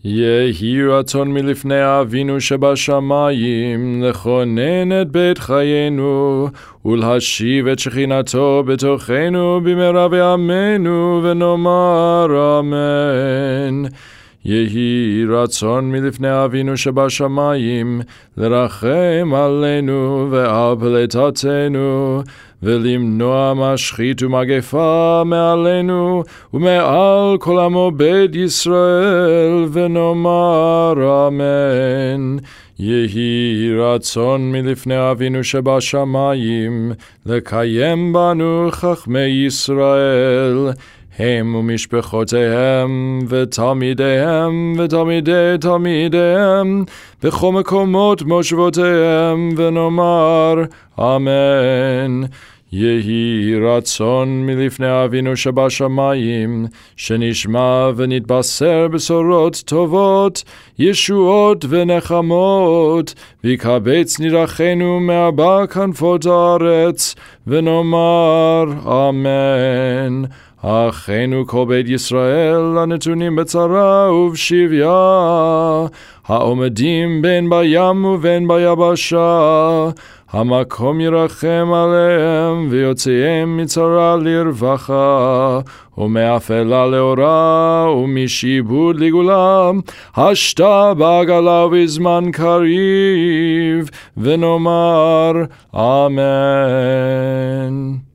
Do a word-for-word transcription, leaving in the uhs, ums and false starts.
יהי רצון מלפני אבינו שבשמיים לכונן את בית חיינו ולהשיב את שכינתו בתוכנו במהרה בימינו ונאמר אמן. יהי רצון מלפני אבינו שבשמיים לרחם עלינו ועל פליטתנו ולמנוע משחית ומגפה מעלינו ומעל כל עמו בית ישראל ונאמר אמן. יהי רצון מלפני אבינו שבשמיים לקיים בנו חכמי ישראל הם ומשפחותיהם ותלמידיהם ותלמידי תלמידיהם בכל מקומות מושבותיהם ונאמר אמן. יהי רצון מלפני אבינו שבשמיים שנשמע ונתבשר בשורות טובות ישועות ונחמות ויקבץ נידחנו מארבע כנפות הארץ ונאמר אמן. אחינו כל בית ישראל הנתונים בצרה ובשביה העומדים בין בים ובין ביבשה המקום ירחם עליהם ויוציאם מצרה לרווחה ומאפלה לאורה ומשיבוד לגאולה השתה בעגלה ובזמן קריב ונאמר אמן.